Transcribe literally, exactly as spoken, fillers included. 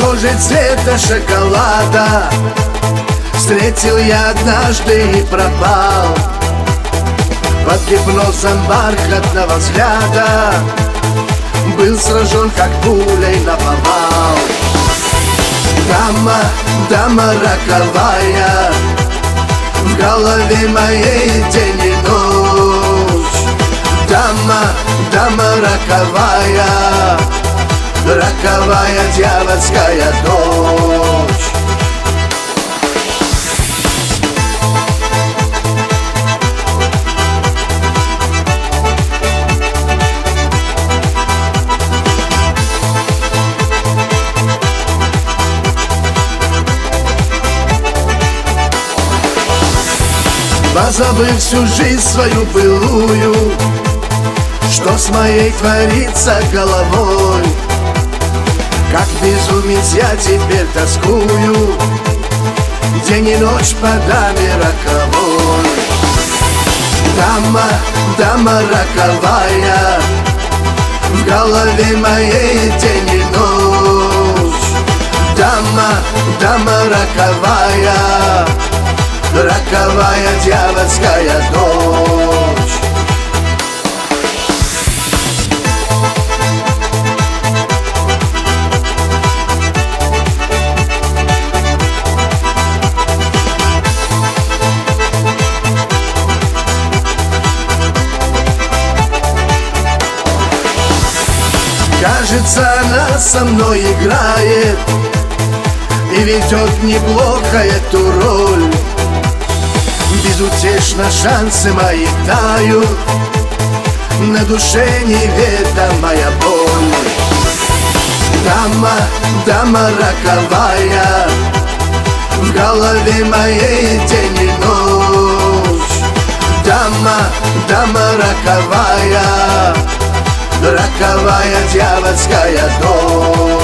кожей цвета шоколада встретил я однажды и пропал. Под гипнозом бархатного взгляда был сражен, как пулей наповал. Дама, дама роковая, в голове моей день и ночь. Дама, дама роковая, роковая дьявольская дочь. Позабыв всю жизнь свою былую, что с моей творится головой, как безумец я теперь тоскую, день и ночь по даме роковой. Дама, дама роковая, в голове моей день и ночь. Дама, дама роковая, роковая дьявольская дочь. Кажется, она со мной играет и ведет неплохо эту роль. Безутешно шансы мои тают, на душе неведомая боль. Дама, дама роковая, в голове моей день и ночь. Дама, дама роковая, роковая дьявольская дочь.